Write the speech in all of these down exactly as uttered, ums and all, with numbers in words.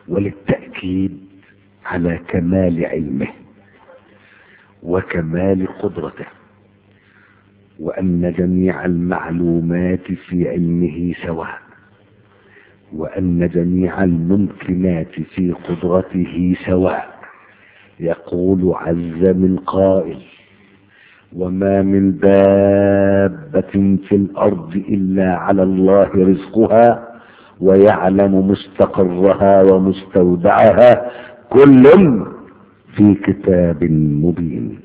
وللتأكيد على كمال علمه وكمال قدرته، وأن جميع المعلومات في علمه سواء، وأن جميع الممكنات في قدرته سواء. يقول عز من قائل: وما من دابة في الأرض إلا على الله رزقها ويعلم مستقرها ومستودعها كل في كتاب مبين.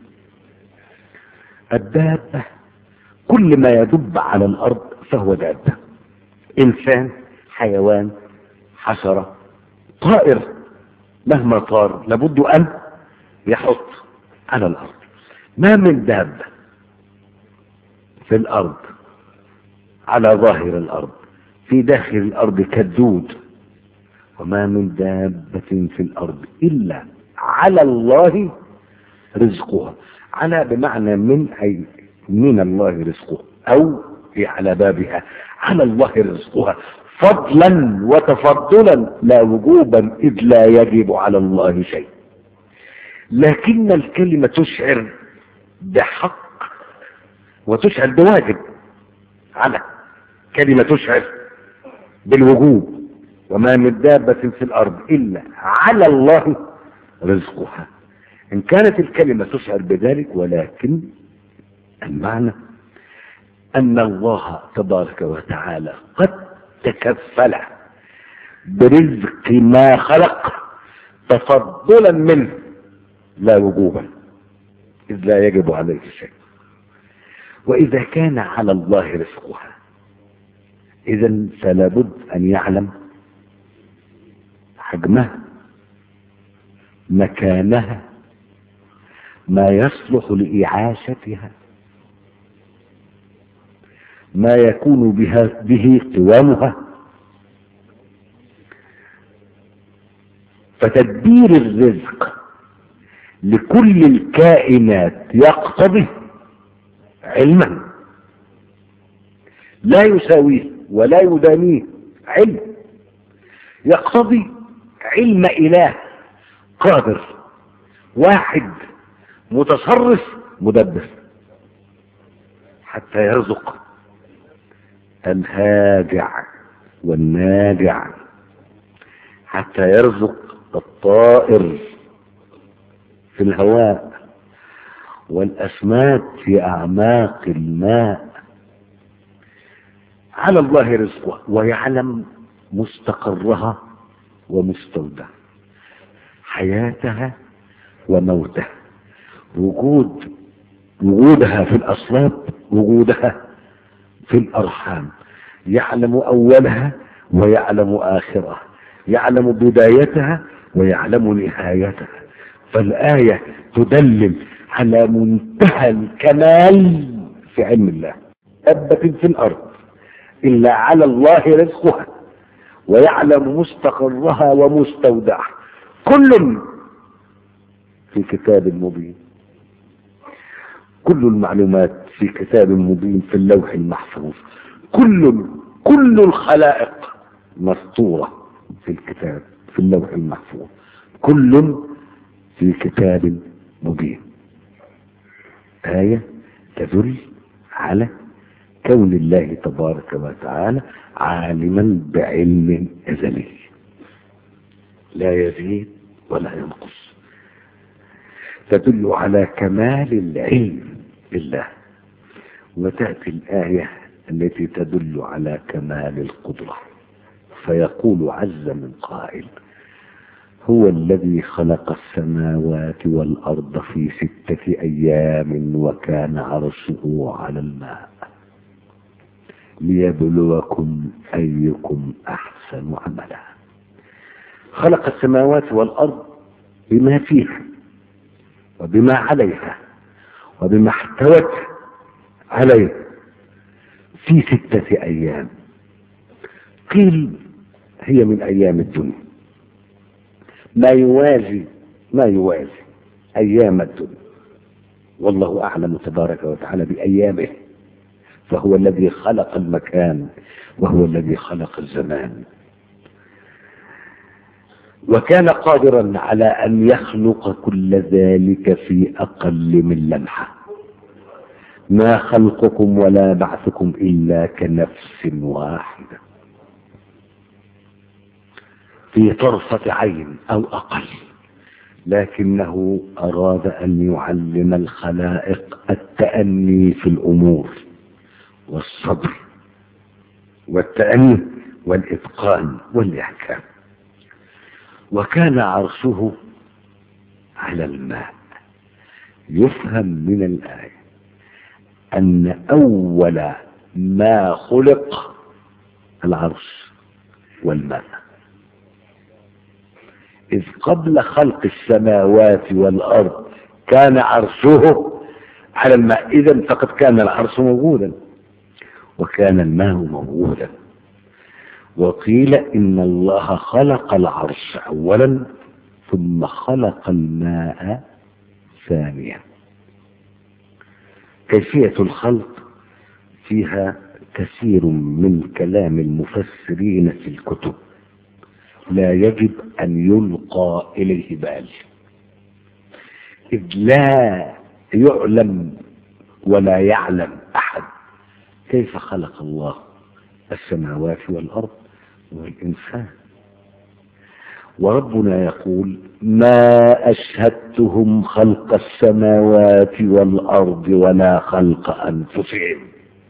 الدابة كل ما يدب على الأرض فهو دابة، إنسان، حيوان، حشرة، طائر، مهما طار لابد أن يحط على الأرض. ما من دابة في الأرض على ظاهر الأرض في داخل الأرض كالدود، وما من دابة في الأرض إلا على الله رزقها. على بمعنى من، أي من الله رزقها، أو على بابها، على الله رزقها فضلا وتفضلا لا وجوبا، إذ لا يجب على الله شيء. لكن الكلمة تشعر بحق وتشعر بواجب. على كلمة تشعر بالوجوب، وما من دابة في الأرض إلا على الله رزقها. إن كانت الكلمة تشعر بذلك، ولكن المعنى أن الله تبارك وتعالى قد تكفل برزق ما خلق تفضلا منه لا وجوبا، إذ لا يجب عليه شيء. وإذا كان على الله رزقها، إذا فلا بد أن يعلم حجمها، مكانها، ما يصلح لإعاشتها، ما يكون بها به قوامها. فتدبير الرزق لكل الكائنات يقتضي علما لا يساويه ولا يدانيه، علم يقتضي علم إله قادر واحد متصرف مدبر، حتى يرزق الهاجع والناجع، حتى يرزق الطائر في الهواء والأسماك في أعماق الماء. على الله رزقها ويعلم مستقرها ومستودعها، حياتها وموتها، وجود وجودها في الأصلاب، وجودها في الأرحام. يعلم أولها ويعلم آخرها، يعلم بدايتها ويعلم نهايتها. فالآية تدلل على منتهى الكمال في علم الله. دابة في الأرض إلا على الله رزقها ويعلم مستقرها ومستودعها كل في كتاب مبين. كل المعلومات في كتاب مبين في اللوح المحفوظ. كل كل الخلائق مسطورة في الكتاب في اللوح المحفوظ، كل في كتاب مبين. آية تدل على كون الله تبارك وتعالى عالما بعلم أزلي لا يزيد ولا ينقص، تدل على كمال العلم لله. وتأتي الآية التي تدل على كمال القدرة، فيقول عز من قائل: هو الذي خلق السماوات والأرض في ستة أيام وكان عرشه على الماء ليبلوكم أيكم أحسن عملا. خلق السماوات والأرض بما فيها وبما عليها وبما احتوت عليه في ستة أيام. قيل هي من أيام الدنيا، ما يوازي ما يوازي أيام الدنيا، والله أعلم تبارك وتعالى بأيامه، فهو الذي خلق المكان وهو الذي خلق الزمان. وكان قادرا على أن يخلق كل ذلك في أقل من لمحة. ما خلقكم ولا بعثكم إلا كنفس واحدة في طرفة عين أو أقل، لكنه أراد أن يعلم الخلائق التأني في الأمور والصبر والتأني والإتقان والإحكام. وكان عرشه على الماء. يفهم من الآية أن أول ما خلق العرش والماء، إذ قبل خلق السماوات والأرض كان عرشه على الماء، إذن فقد كان العرش موجودا وكان الماء موجودا. وقيل إن الله خلق العرش أولا ثم خلق الماء ثانيا. كيفية الخلق فيها كثير من كلام المفسرين في الكتب، لا يجب أن يلقى إليه بال، إذ لا يعلم ولا يعلم أحد كيف خلق الله السماوات والأرض والإنسان. وربنا يقول: ما أشهدتهم خلق السماوات والأرض ولا خلق أنفسهم.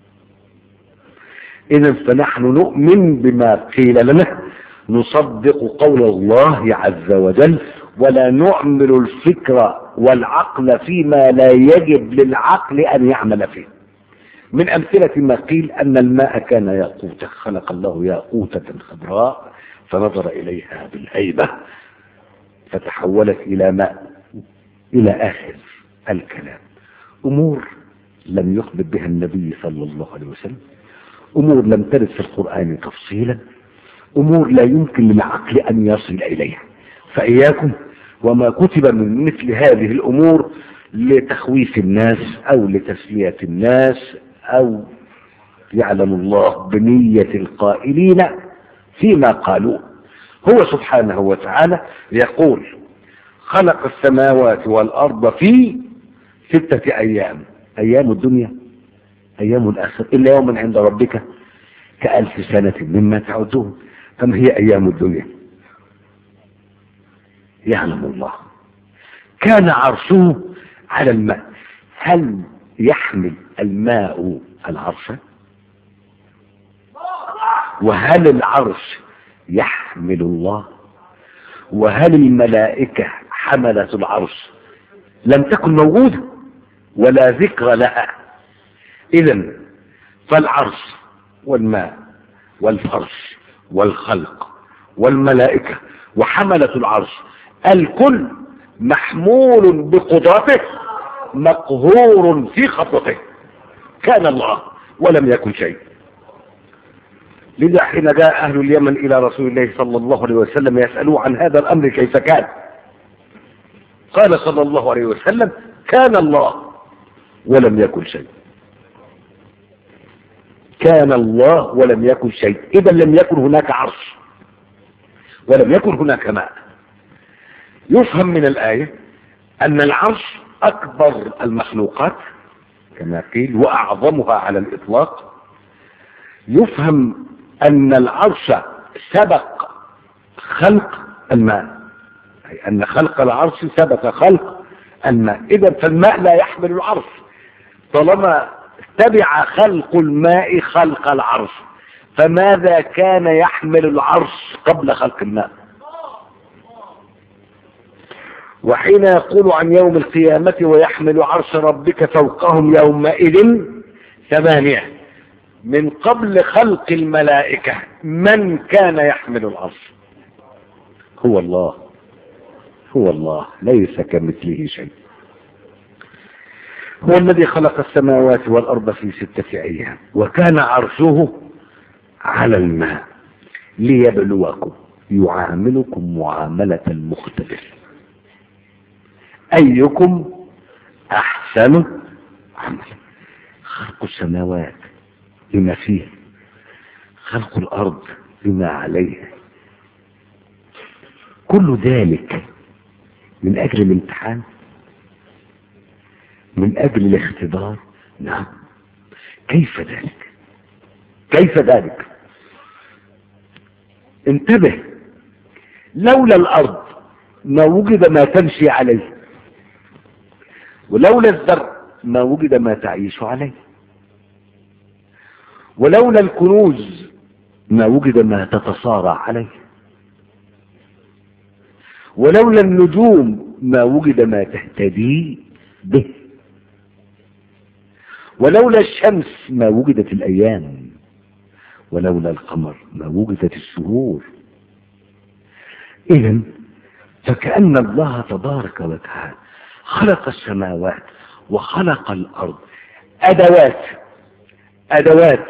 إذن فنحن نؤمن بما قيل لنا، نصدق قول الله عز وجل، ولا نعمل الفكر والعقل فيما لا يجب للعقل أن يعمل فيه. من أمثلة ما قيل أن الماء كان ياقوتا، خلق الله ياقوتة خضراء فنظر إليها بالهيبة فتحولت إلى ماء، إلى آخر الكلام. أمور لم يخبر بها النبي صلى الله عليه وسلم، أمور لم ترد في القرآن تفصيلا، أمور لا يمكن للعقل أن يصل إليها. فإياكم وما كتب من مثل هذه الأمور لتخويف الناس أو لتسلية الناس، أو يعلم الله بنية القائلين فيما قالوا. هو سبحانه وتعالى يقول: خلق السماوات والأرض في ستة أيام. أيام الدنيا أيام الآخر إلا يوم عند ربك كألف سنة مما تعدون. فما هي أيام الدنيا؟ يعلم الله. كان عرشه على الماء. هل يحمل الماء العرش؟ وهل العرش يحمل الله؟ وهل الملائكة حملة العرش لم تكن موجودة ولا ذكر لها؟ إذن فالعرش والماء والفرش والخلق والملائكة وحملة العرش الكل محمول بقدرته، مقهور في خطته. كان الله ولم يكن شيء. لذا حين جاء أهل اليمن إلى رسول الله صلى الله عليه وسلم يسألوه عن هذا الأمر كيف كان، قال صلى الله عليه وسلم: كان الله ولم يكن شيء. كان الله ولم يكن شيء. إذا لم يكن هناك عرش ولم يكن هناك ماء. يفهم من الآية أن العرش أكبر المخلوقات كما قيل وأعظمها على الإطلاق. يفهم أن العرش سبق خلق الماء، أي أن خلق العرش سبق خلق الماء. إذا فالماء لا يحمل العرش طالما تبع خلق الماء خلق العرش. فماذا كان يحمل العرش قبل خلق الماء؟ وحين يقول عن يوم القيامة: ويحمل عرش ربك فوقهم يومئذ ثمانية. من قبل خلق الملائكة من كان يحمل العرش؟ هو الله. هو الله ليس كمثله شيء. هو الذي خلق السماوات والأرض في ستة أيام وكان عرشه على الماء ليبلوكم، يعاملكم معاملة مختلفة. أيكم أحسن عملا. خلق السماوات لما فيه، خلق الأرض لما عليها، كل ذلك من اجل الامتحان، من اجل الاختبار. نعم. كيف ذلك؟ كيف ذلك؟ انتبه، لولا الارض ما وجد ما تمشي عليه، ولولا الزرع ما وجد ما تعيش عليه، ولولا الكنوز ما وجد ما تتصارع عليه، ولولا النجوم ما وجد ما تهتدي به، ولولا الشمس ما وجدت الأيام، ولولا القمر ما وجدت الشهور. إذن فكأن الله تبارك وتعالى خلق السماوات وخلق الأرض أدوات أدوات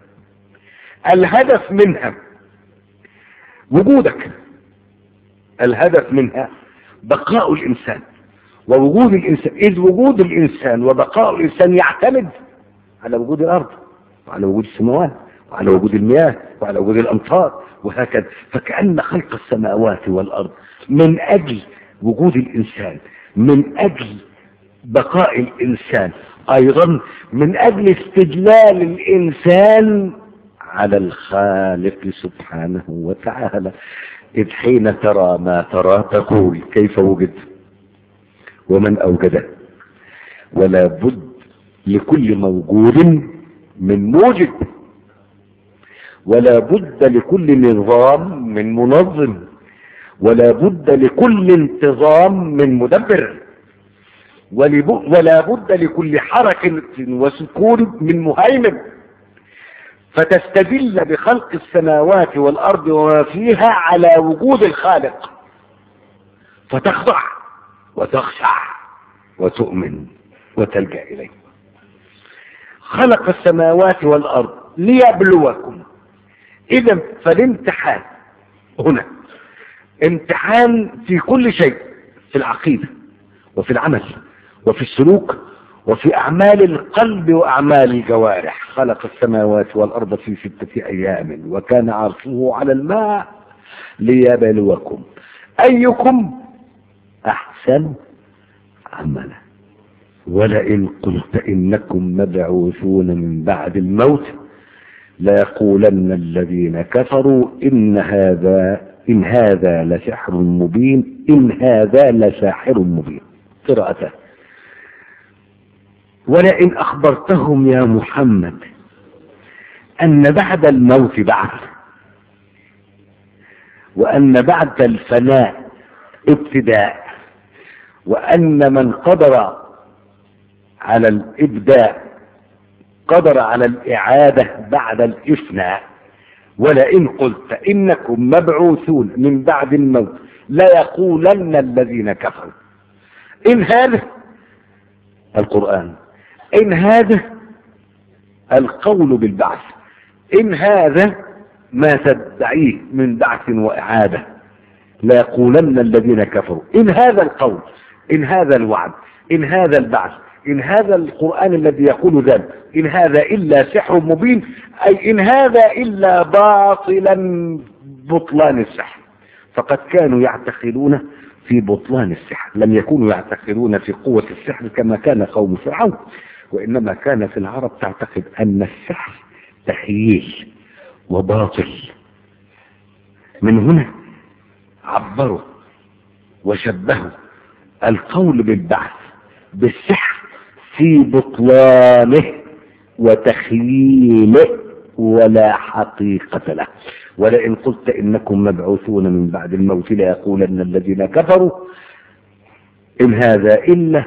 الهدف منها وجودك، الهدف منها بقاء الإنسان ووجود الإنسان، إذ وجود الإنسان وبقاء الإنسان يعتمد على وجود الأرض وعلى وجود السماوات وعلى وجود المياه وعلى وجود الأمطار وهكذا. فكأن خلق السماوات والأرض من أجل وجود الإنسان، من أجل بقاء الإنسان، أيضا من أجل استدلال الإنسان على الخالق سبحانه وتعالى. إذ حين ترى ما ترى تقول كيف وجد ومن أوجده، ولا بد لكل موجود من موجد، ولا بد لكل نظام من منظم، ولا بد لكل انتظام من مدبر، ولا بد لكل حركة وسكون من مهيمن. فتستدل بخلق السماوات والأرض وما فيها على وجود الخالق، فتخضع وتخشع وتؤمن وتلجأ إليه. خلق السماوات والأرض ليبلوكم. إذا فالامتحان هنا امتحان في كل شيء، في العقيدة وفي العمل وفي السلوك وفي أعمال القلب وأعمال الجوارح. خلق السماوات والأرض في ستة أيام وكان عرشه على الماء ليبلوكم أيكم أحسن عملا. ولئن قلت إنكم مبعوثون من بعد الموت ليقولن الذين كفروا إن هذا إن هذا لسحر مبين إن هذا لساحر مبين. قراءته. ولئن أخبرتهم يا محمد أن بعد الموت بعث، وأن بعد الفناء ابتداء، وأن من قدر على الإبداع قدر على الإعادة بعد الإفناء. ولئن قلت إنكم مبعوثون من بعد الموت ليقولن الذين كفروا إن هذا القرآن، إن هذا القول بالبعث، إن هذا ما تدعيه من بعث وإعادة، ليقولن الذين كفروا إن هذا القول، إن هذا الوعد، إن هذا البعث، إن هذا القرآن الذي يقول ذلك، إن هذا إلا سحر مبين، أي إن هذا إلا باطلا بطلان السحر. فقد كانوا يعتقدون في بطلان السحر، لم يكونوا يعتقدون في قوة السحر كما كان قوم فرعون، وإنما كانت العرب تعتقد أن السحر تخييل وباطل. من هنا عبروا وشبهوا القول بالبعث بالسحر في بطلانه وتخييله ولا حقيقة له. ولئن قلت إنكم مبعوثون من بعد الموت ليقولن الذين كفروا إن هذا إلا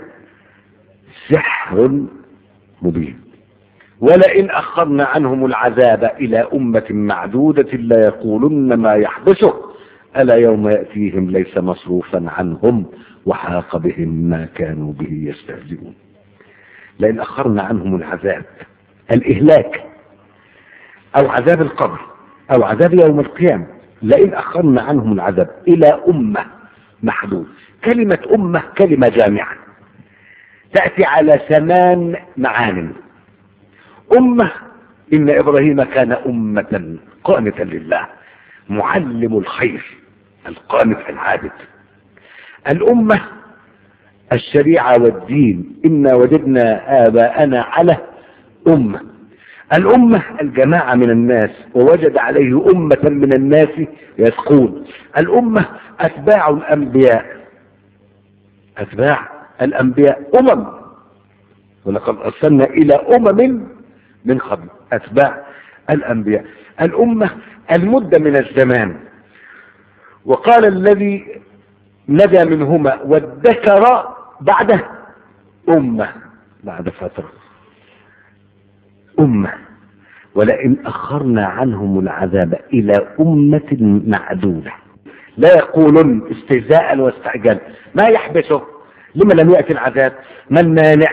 سحر مبين. ولئن أخرنا عنهم العذاب إلى أمة معدودة ليقولن ما يحدثه ألا يوم يأتيهم ليس مصروفا عنهم وحاق بهم ما كانوا به يستهزئون. لئن أخرنا عنهم العذاب، الإهلاك أو عذاب القبر أو عذاب يوم القيامة، لئن أخرنا عنهم العذاب إلى أمة محدود. كلمة أمة كلمة جامعة تأتي على ثمان معان. أمة، إن إبراهيم كان أمة قانتا لله معلم الخير القانت العابد. الأمة الشريعة والدين، إنا وجدنا آباءنا على أمة. الأمة الجماعة من الناس، ووجد عليه أمة من الناس يسقون. الأمة أتباع الأنبياء، أتباع الأنبياء أمم، ولقد أرسلنا إلى أمم من قبل، أتباع الأنبياء. الأمة المدة من الزمان. وقال الذي نجا منهما وادكر بعده أمة، بعد فترة أمة. ولئن أخرنا عنهم العذاب إلى أمة معدودة. لا يقولون استهزاء واستعجال، ما يحبسه؟ لما لم يأتي العذاب؟ ما المانع؟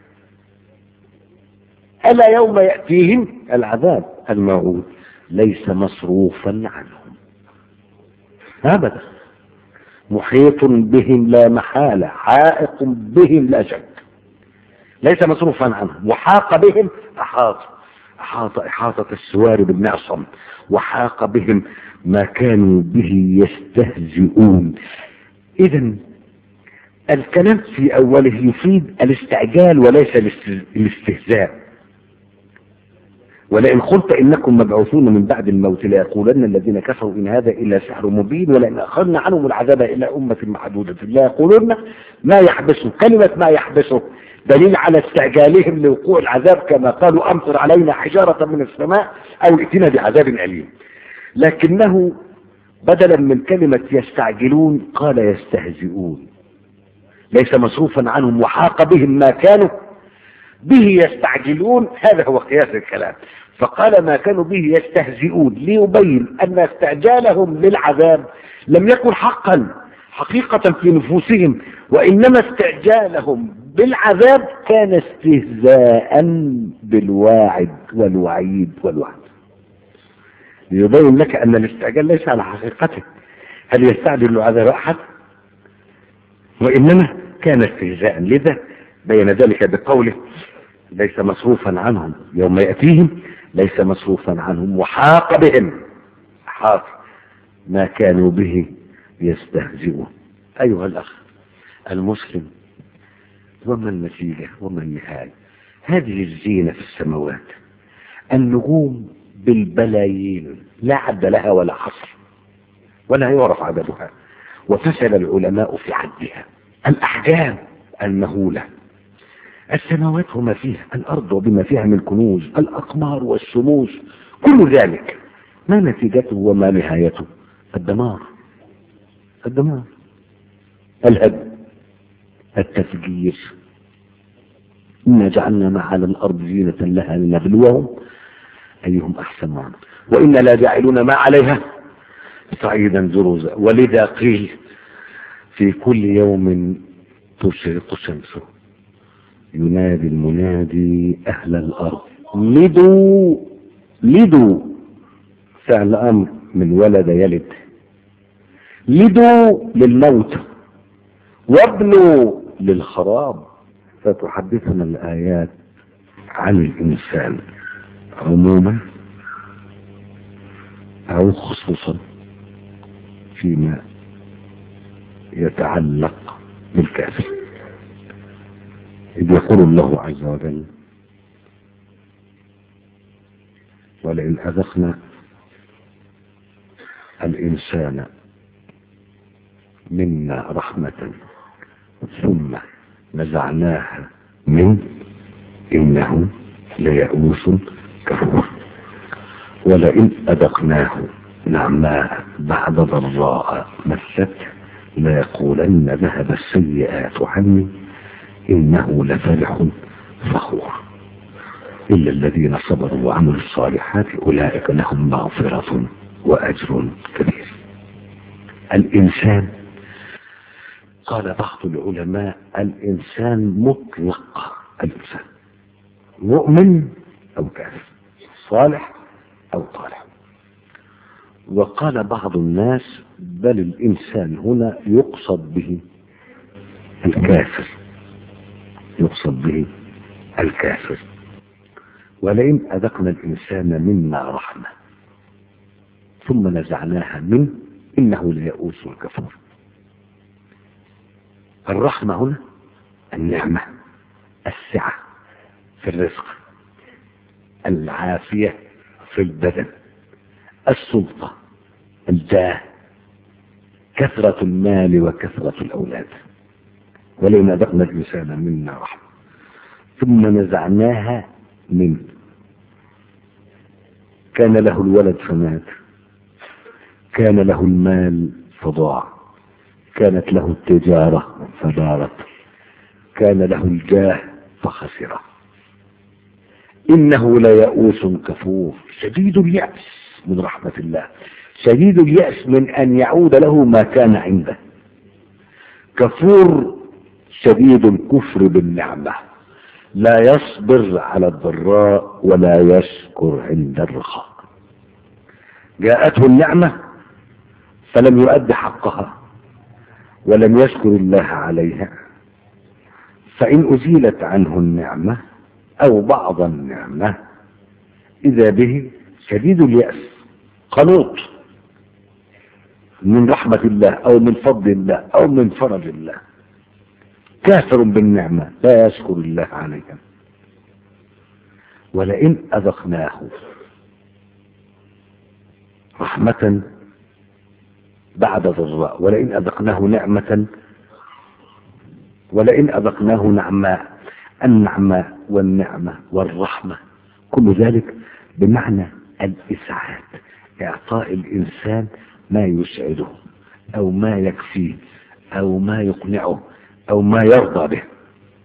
ألا يوم يأتيهم العذاب الموعود ليس مصروفا عنهم أبدا، محيط بهم لا محالة، حائق بهم لا شك، ليس مصروفا عنهم. وحاق بهم، أحاط أحاط إحاطة السوار بالمعصم، وحاق بهم ما كانوا به يستهزئون. إذن الكلام في أوله يفيد الاستعجال وليس الاستهزاء. ولئن قلت إنكم مبعوثون من بعد الموت ليقولن الذين كفروا إن هذا إلا سحر مبين ولئن أخرنا عنهم العذاب إلى أمة محدودة لا يقولون ما يحبسه. كلمة ما يحبسه دليل على استعجالهم لوقوع العذاب، كما قالوا أمطر علينا حجارة من السماء أو ائتنا بعذاب أليم. لكنه بدلا من كلمة يستعجلون قال يستهزئون، ليس مصروفا عنهم، وحاق بهم ما كانوا به يستعجلون. هذا هو قياس الكلام. فقال ما كانوا به يستهزئون ليبين أن استعجالهم للعذاب لم يكن حقا حقيقة في نفوسهم، وإنما استعجالهم بالعذاب كان استهزاء بالواعد والوعيد والوعد، ليبين لك أن الاستعجال ليس على حقيقته. هل يستعجل العذاب أحد؟ وإنما كان استهزاء. لذا بين ذلك بقوله ليس مصروفا عنهم يوم يأتيهم، ليس مصروفا عنهم، وحاق بهم، حاق ما كانوا به يستهزئون. أيها الأخ المسلم، وما النتيجة وما النهاية؟ هذه الزينة في السماوات، النجوم بالبلايين لا عد لها ولا حصر ولا يعرف عددها، وفشل العلماء في عدها. الأحجام المهولة، السماوات وما فيها، الأرض وبما فيها من كنوز، الأقمار والشموس، كل ذلك ما نتيجته وما نهايته؟ الدمار، الدمار، الهدم، التفجير. إنا جعلنا ما على الأرض زينة لها لنبلوهم أيهم أحسن عملا وإنا لا جاعلون ما عليها صعيدا جرزا. ولذا قيل في كل يوم تشرق الشمس ينادي المنادي أهل الأرض لدوا، لدوا فعل أمر من ولد يلد، لدوا للموت وابنوا للخراب. فتحدثنا الآيات عن الإنسان عموما أو خصوصا فيما يتعلق بالكافر. إذ يقول الله عز وجل ولئن أذقنا الإنسان منا رحمة ثم نزعناها منه إنه ليئوس كفور ولئن أذقناه نعماء بعد ضراء مسته ليقولن ذهب السيئات عني إنه لفرح فخور إلا الذين صبروا وعملوا الصالحات أولئك لهم مغفرة وأجر كبير. الإنسان قال بعض العلماء الإنسان مطلق، الإنسان مؤمن أو كافر، صالح أو طالح. وقال بعض الناس بل الإنسان هنا يقصد به الكافر، يقصد به الكافر. ولئن أذقنا الإنسان منا رحمة ثم نزعناها منه إنه ليئوس كفور. الرحمة هنا النعمة، السعة في الرزق، العافية في البدن، السلطة، الجاه، كثرة المال وكثرة الأولاد. ولئن أذقنا الإنسان منا رحمة ثم نزعناها منه كان له الولد فمات، كان له المال فضاع، كانت له التجارة فدارت، كان له الجاه فخسره. إنه ليئوس كفور، شديد اليأس من رحمة الله، شديد اليأس من أن يعود له ما كان عنده. كفور شديد الكفر بالنعمة، لا يصبر على الضراء ولا يشكر عند الرخاء. جاءته النعمة فلم يؤد حقها ولم يشكر الله عليها، فإن أزيلت عنه النعمة أو بعض النعمة إذا به شديد اليأس، قنوط من رحمة الله أو من فضل الله أو من فرج الله، كافر بالنعمة لا يشكر الله عليها. ولئن أذقناه رحمة بعد ضراء، ولئن أذقناه نعمة، ولئن أذقناه نعماء، النعماء والنعمة والرحمة كل ذلك بمعنى الإسعاد، إعطاء الإنسان ما يسعده أو ما يكفيه أو ما يقنعه أو ما يرضى به.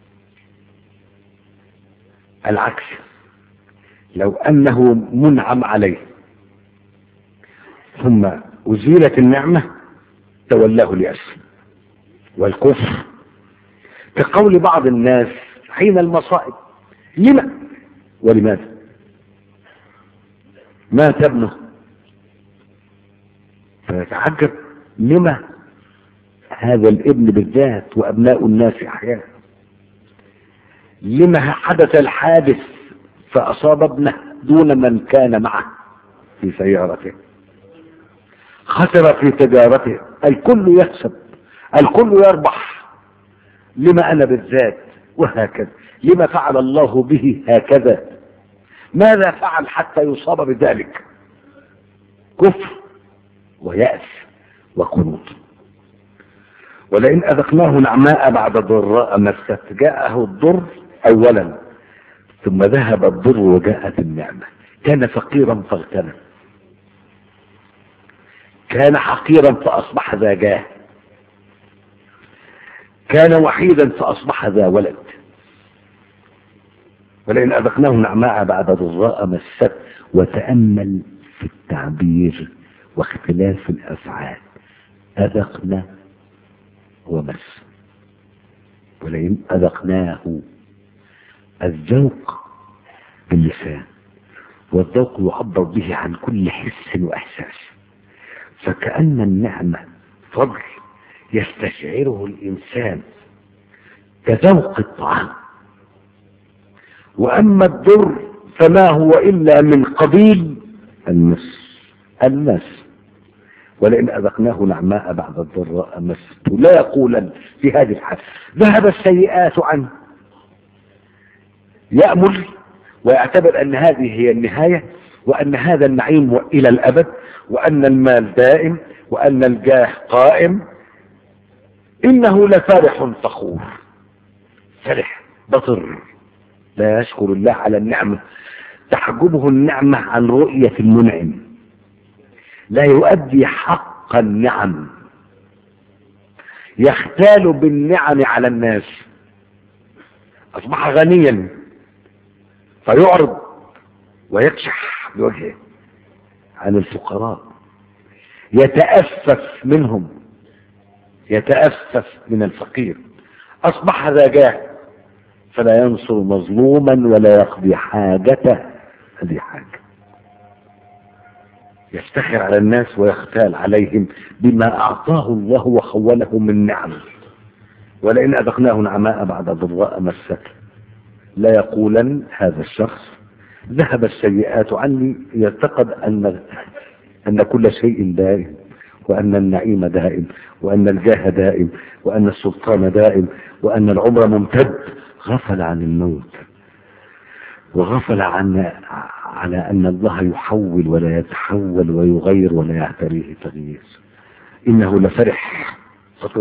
العكس، لو أنه منعم عليه ثم أزيلت النعمة تولاه اليأس والكفر، كقول بعض الناس حين المصائب: لما ولماذا؟ مات ابنه فيتعجب لما هذا الابن بالذات وأبناء الناس أحياء، لما حدث الحادث فأصاب ابنه دون من كان معه في سيارته، خسر في تجارته، الكل يكسب الكل يربح، لما أنا بالذات؟ وهكذا، لما فعل الله به هكذا؟ ماذا فعل حتى يصاب بذلك؟ كفر ويأس وقنوط. ولئن أذقناه نعماء بعد ضراء مسته، جاءه الضر أولا ثم ذهب الضر وجاءت النعمة. كان فقيرا فاغتنى، كان حقيرا فأصبح ذا جاه، كان وحيدا فأصبح ذا ولد. ولئن أذقناه نعماء بعد ضراء مسته، وتأمل في التعبير واختلاف الأفعال، أذقنا ومس. ولئن أذقناه، الذوق باللسان، والذوق يعبر به عن كل حس وإحساس، فكأن النعمة فضل يستشعره الإنسان كذوق الطعام، وأما الضر فما هو إلا من قبيل المس المس. ولئن أذقناه نعماء بعد الضراء مسته، لا يقولا في هذه الحال ذهب السيئات عنه، يأمل ويعتبر أن هذه هي النهاية، وأن هذا النعيم إلى الأبد، وأن المال دائم، وأن الجاه قائم. إنه لفرح فخور، فرح بطر لا يشكر الله على النعمة، تحجبه النعمة عن رؤية المنعم، لا يؤدي حق النعم، يختال بالنعم على الناس. أصبح غنيا فيعرض ويكشح بوجهه عن الفقراء، يتأفف منهم، يتأفف من الفقير. أصبح ذا جاه فلا ينصر مظلوما ولا يقضي حاجته هذه حاجة، يفتخر على الناس ويختال عليهم بما أعطاه الله وخوله من نعم. ولئن أذقناه نعماء بعد ضراء مسته، لا يقولن هذا الشخص ذهب السيئات عني، يعتقد أن أن كل شيء دائم، وأن النعيم دائم، وأن الجاه دائم، وأن السلطان دائم، وأن العمر ممتد. غفل عن الموت، وغفل عن على أن الله يحول ولا يتحول ويغير ولا يعتريه تغيير. إنه لفرح فطر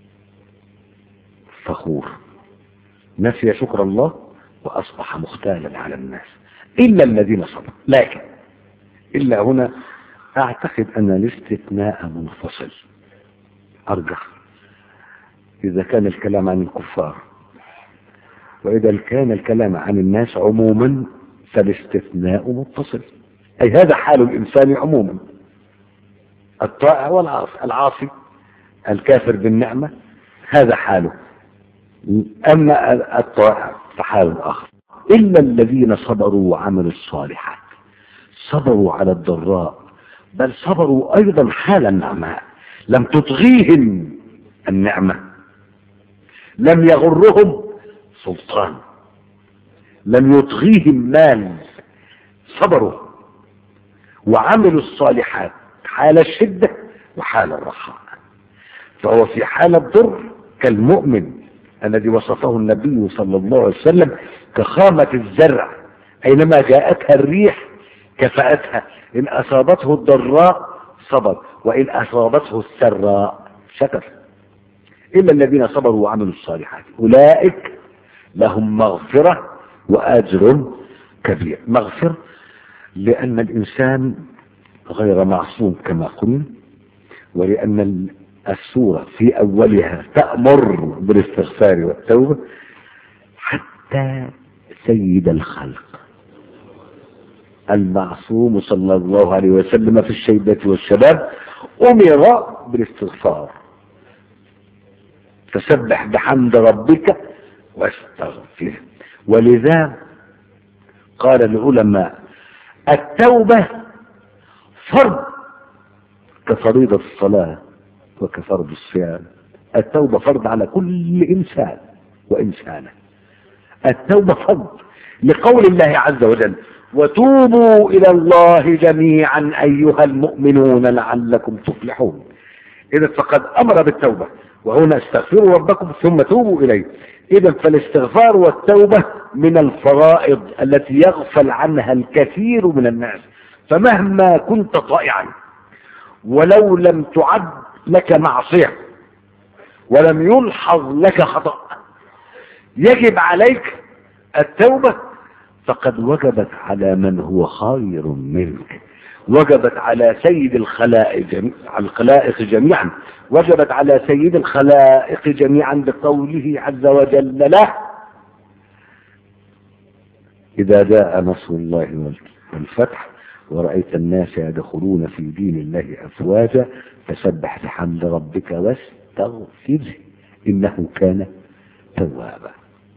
فخور، نسي شكر الله وأصبح مختالا على الناس إلا الذين صبروا. لكن إلا هنا أعتقد أن الاستثناء منفصل. أرجح إذا كان الكلام عن الكفار، وإذا كان الكلام عن الناس عموما فالاستثناء متصل، أي هذا حال الإنسان عموما، الطائع والعاصي، العاصي الكافر بالنعمة هذا حاله، أما الطائع فحال آخر. إلا الذين صبروا وعملوا الصالحات، صبروا على الضراء، بل صبروا أيضا حال النعماء، لم تطغيهم النعمة، لم يغرهم سلطان، لم يطغيهم مال، صبروا وعملوا الصالحات حال الشدة وحال الرخاء. فهو في حال الضر كالمؤمن الذي وصفه النبي صلى الله عليه وسلم كخامة الزرع، أينما جاءتها الريح كفأتها، إن أصابته الضراء صبر، وإن أصابته السراء شكر. إلا الذين صبروا وعملوا الصالحات أولئك لهم مغفرة وأجر كبير. مغفرة لأن الإنسان غير معصوم كما قلنا، ولأن السورة في أولها تأمر بالاستغفار والتوبة، حتى سيد الخلق المعصوم صلى الله عليه وسلم في الشيبة والشباب أمر بالاستغفار. فسبح بحمد ربك واستغفره. ولذا قال العلماء التوبة فرض كفريضة الصلاة وكفرض الصيام. التوبة فرض على كل إنسان وإنسانة، التوبة فرض لقول الله عز وجل وتوبوا إلى الله جميعا أيها المؤمنون لعلكم تفلحون. إذا فقد أمر بالتوبة، وهنا استغفروا ربكم ثم توبوا إليه. إذا فالاستغفار والتوبة من الفرائض التي يغفل عنها الكثير من الناس. فمهما كنت طائعا ولو لم تعد لك معصية ولم يلحظ لك خطأ يجب عليك التوبة، فقد وجبت على من هو خير منك، وجبت على سيد الخلائق الخلائق جميعا، وجبت على سيد الخلائق جميعا بقوله عز وجل له إذا جاء نصر الله والفتح ورأيت الناس يدخلون في دين الله أفواجا فسبح بحمد ربك واستغفره إنه كان توابا.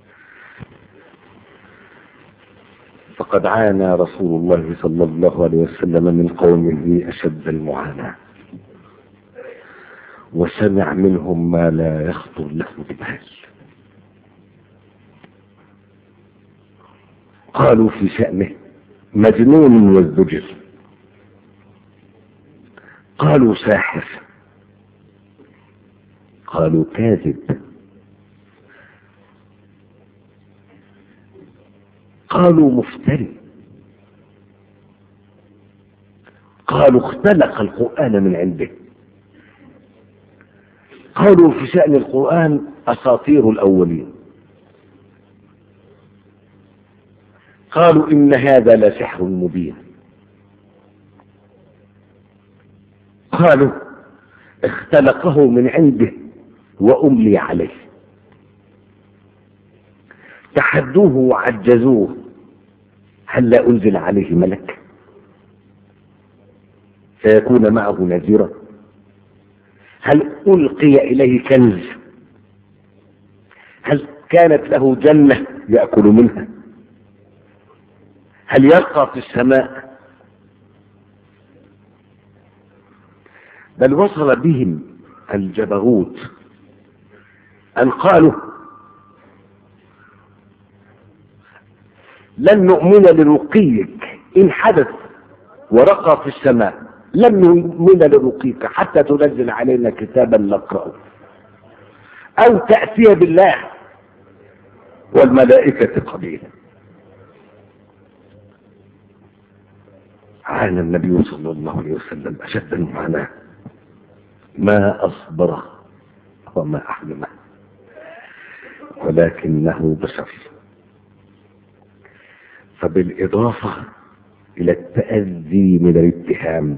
فقد عانى رسول الله صلى الله عليه وسلم من قومه أشد المعاناة، وسمع منهم ما لا يخطر له ببال. قالوا في شأنه مجنون وازدجر، قالوا ساحر، قالوا كاذب، قالوا مفتري، قالوا اختلق القرآن من عنده، قالوا في شأن القرآن أساطير الأولين، قالوا إن هذا لسحر مبين، قالوا اختلقه من عنده وأملي عليه، تحدوه وعجزوه هل لا أنزل عليه ملك فيكون معه نذيرا؟ هل ألقي إليه كنز؟ هل كانت له جنة يأكل منها؟ هل يلقى في السماء؟ بل وصل بهم الجبروت أن قالوا لن نؤمن لرقيك إن حدث ورقى في السماء لن نؤمن لرقيك حتى تنزل علينا كتابا نقرأه أو تأتي بالله والملائكة قبيلا. عانى النبي صلى الله عليه وسلم أشد المعاناة، ما أصبره وما أحلمه، ولكنه بشر. فبالإضافة إلى التأذي من الاتهام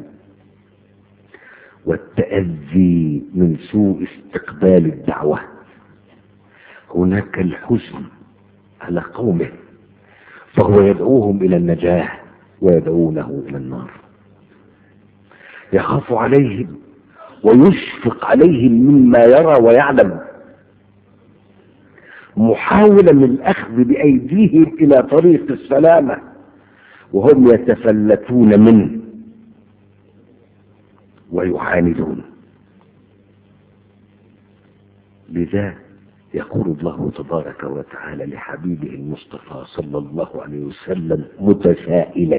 والتأذي من سوء استقبال الدعوة، هناك الحزن على قومه، فهو يدعوهم إلى النجاة ويدعونه إلى النار. يخاف عليهم ويشفق عليهم مما يرى ويعلم، محاولا الأخذ بأيديهم إلى طريق السلامة وهم يتفلتون منه ويعاندون. لذا يقول الله تبارك وتعالى لحبيبه المصطفى صلى الله عليه وسلم متسائلا: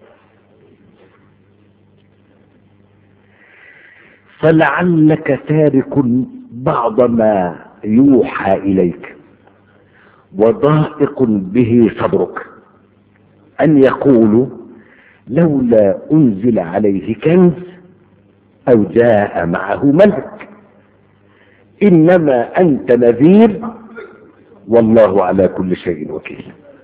فلعلك تارك بعض ما يوحى إليك وضائق به صدرك أن يقولوا لولا أنزل عليه كنز أو جاء معه ملك إنما أنت نذير والله على كل شيء وكيل.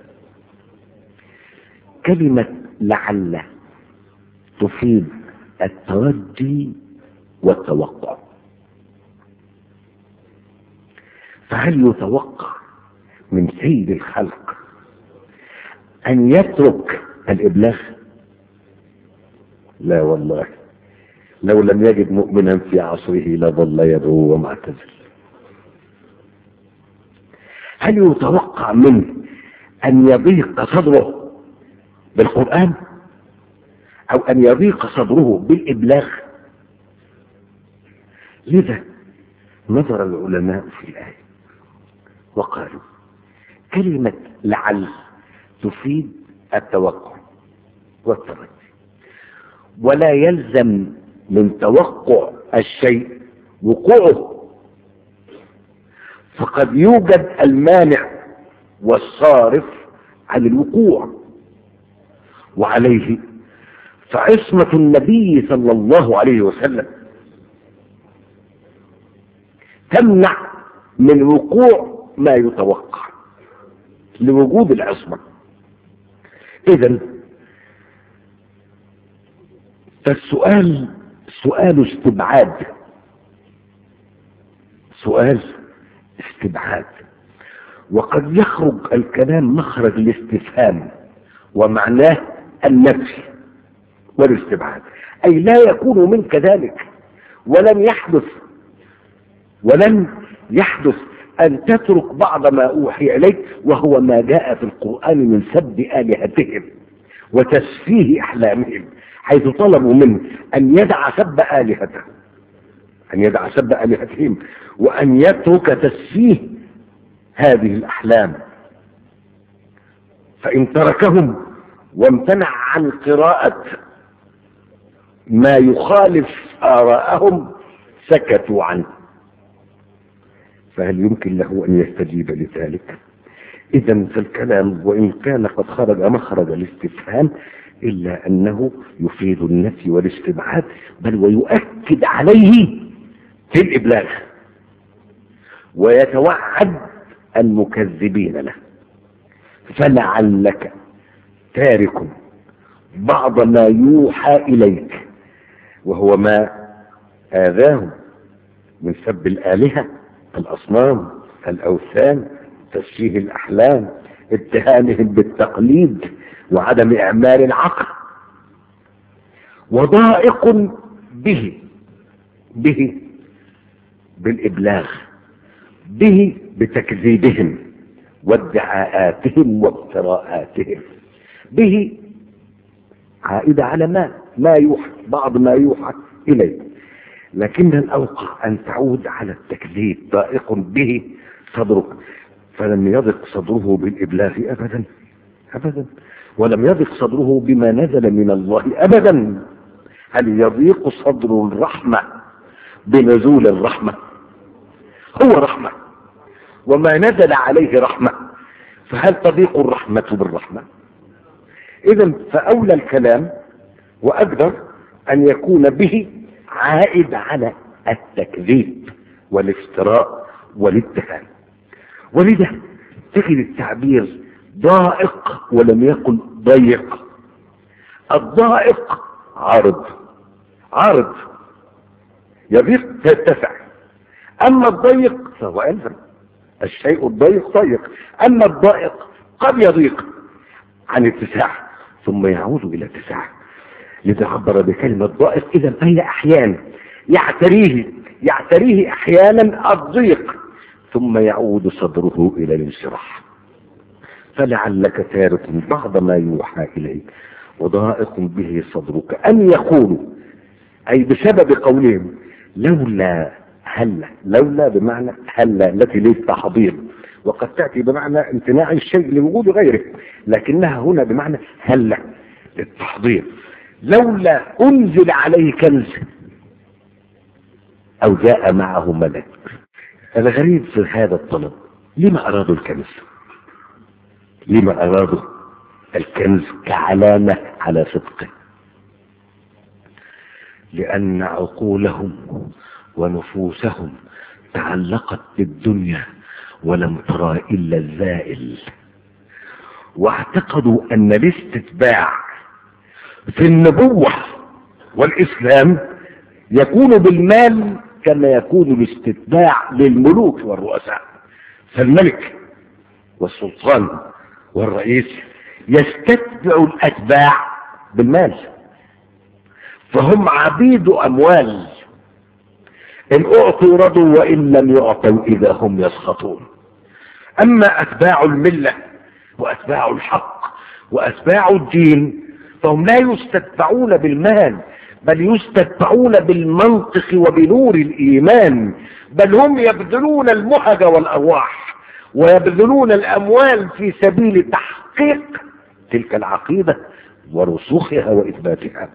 كلمة لعل تفيد الترجي والتوقع. فهل يتوقع من سيد الخلق أن يترك الإبلاغ؟ لا والله، لو لم يجد مؤمنا في عصره لظل يدعو ومعتزل. هل يتوقع منه أن يضيق صدره بالقرآن أو أن يضيق صدره بالإبلاغ؟ لذا نظر العلماء في الآية وقالوا كلمة لعل تفيد التوقع والترجي، ولا يلزم من توقع الشيء وقوعه، فقد يوجد المانع والصارف عن الوقوع. وعليه فعصمة النبي صلى الله عليه وسلم تمنع من وقوع ما يتوقع لوجود العصمة. إذن فالسؤال سؤال استبعاد، سؤال استبعاد، وقد يخرج الكلام مخرج الاستفهام ومعناه النفي والاستبعاد، أي لا يكون منك ذلك، ولن يحدث ولن يحدث أن تترك بعض ما أوحي إليك، وهو ما جاء في القرآن من سب آلهتهم وتسفيه أحلامهم، حيث طلبوا منه أن يدع سب آلهتهم أن يدع سب آلهتهم وأن يترك تسفيه هذه الأحلام. فإن تركهم وامتنع عن قراءة ما يخالف آراءهم سكتوا عنه، فهل يمكن له أن يستجيب لذلك؟ إذن فالكلام وإن كان قد خرج مخرج الاستفهام إلا أنه يفيد النفي والاستبعاد، بل ويؤكد عليه في الإبلاغ ويتوعد المكذبين له. فلعلك تارك بعض ما يوحى إليك، وهو ما آذاهم من سب الآلهة، الأصنام، الأوثان، تشبيه الأحلام، اتهامهم بالتقليد وعدم إعمال العقل، وضائق به به بالإبلاغ، به بتكذيبهم وادعاءاتهم وافتراءاتهم، به عائدة على ما ما يوحى، بعض ما يوحى إليه، لكن الأوقع أن تعود على التكذيب. ضائق به صدرك، فلم يضق صدره بالإبلاغ أبدا أبدا، ولم يضق صدره بما نزل من الله أبدا. هل يضيق صدر الرحمة بنزول الرحمة؟ هو رحمة، وما نزل عليه رحمة، فهل تضيق الرحمة بالرحمة؟ إذن فأولى الكلام وأقدر أن يكون به عائد على التكذيب والافتراء والاتهام. ولذا تجد التعبير ضائق ولم يكن ضيق. الضائق عارض، عارض يضيق تتسع، اما الضيق فهو يلزم. الشيء الضيق ضيق، اما الضائق قد يضيق عن اتساع ثم يعود الى اتساع. لذا عبر بكلمة ضائق. اذا فهي احيانا يعتريه يعتريه احيانا الضيق ثم يعود صدره الى الانشراح. فلعلك تارك بعض ما يوحى اليك وضائق به صدرك ان يقولوا، اي بسبب قولهم لولا هلا. لولا بمعنى هلا التي للتحضير، وقد تأتي بمعنى امتناع الشيء لوجود غيره، لكنها هنا بمعنى هلا للتحضير. لولا انزل عليه كنز او جاء معه ملك. الغريب في هذا الطلب، لما ارادوا الكنز؟ لما ارادوا الكنز كعلامة على صدقه؟ لان عقولهم ونفوسهم تعلقت بالدنيا ولم ترى الا الزائل، واعتقدوا ان الاستتباع في النبوة والاسلام يكون بالمال كما يكون الاستتباع للملوك والرؤساء. فالملك والسلطان والرئيس يستتبع الاتباع بالمال، فهم عبيد اموال، ان اعطوا رضوا وان لم يعطوا اذا هم يسخطون. اما اتباع الملة واتباع الحق واتباع الدين فهم لا يستتبعون بالمال، بل يستتبعون بالمنطق وبنور الايمان، بل هم يبذلون المهج والارواح ويبذلون الاموال في سبيل تحقيق تلك العقيدة ورسوخها واثباتها.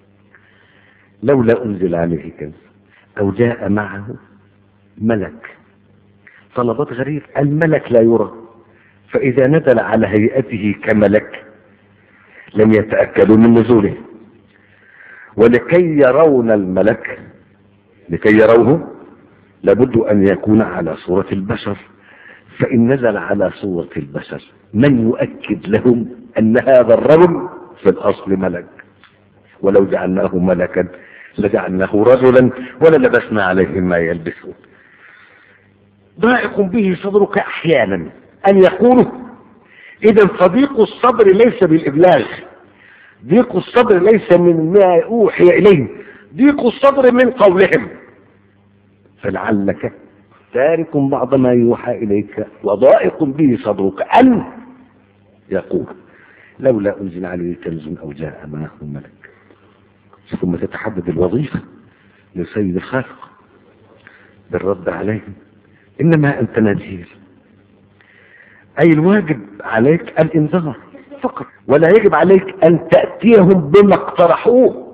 لولا انزل عليه كنز او جاء معه ملك. طلبات غريب، الملك لا يرى، فاذا نزل على هيئته كملك لم يتأكدوا من نزوله. ولكي يرون الملك، لكي يروه لابد ان يكون على صورة البشر، فان نزل على صورة البشر من يؤكد لهم ان هذا الرجل في الاصل ملك؟ ولو جعلناه ملكا لجعلناه رجلا وللبسنا عليهم ما يلبسون. ضائق به صدرك احيانا ان يقولوا. اذا فضيق الصدر ليس بالابلاغ، ضيق الصدر ليس من ما اوحي اليه، ضيق الصدر من قولهم. فلعلك تارك بعض ما يوحى اليك وضائق به صدرك ان يقول لولا انزل عليه كنز او جاء معه ملك. ثم تتحدد الوظيفة لسيد الخالق بالرد عليهم، انما انت نذير، اي الواجب عليك الانذار فقط، ولا يجب عليك ان تأتيهم بما اقترحوه.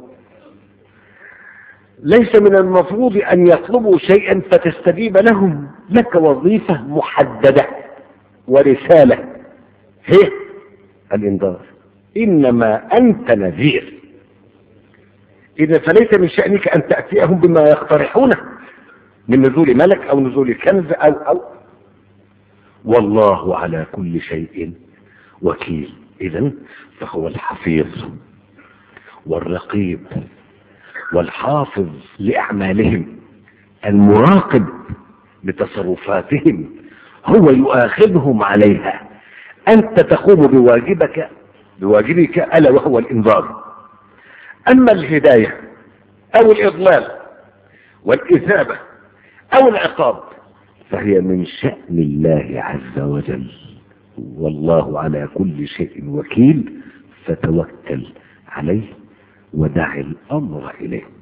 ليس من المفروض ان يطلبوا شيئا فتستجيب لهم، لك وظيفة محددة ورسالة هي الانذار، انما انت نذير. اذا فليس من شأنك ان تأتيهم بما يقترحونه من نزول ملك او نزول كنز او او والله على كل شيء وكيل. اذن فهو الحفيظ والرقيب والحافظ لأعمالهم، المراقب لتصرفاتهم، هو يؤاخذهم عليها. أنت تقوم بواجبك بواجبك ألا وهو الإنذار. أما الهداية أو الإضلال والإثابة أو العقاب فهي من شأن الله عز وجل، والله على كل شيء وكيل، فتوكل عليه ودع الأمر إليه.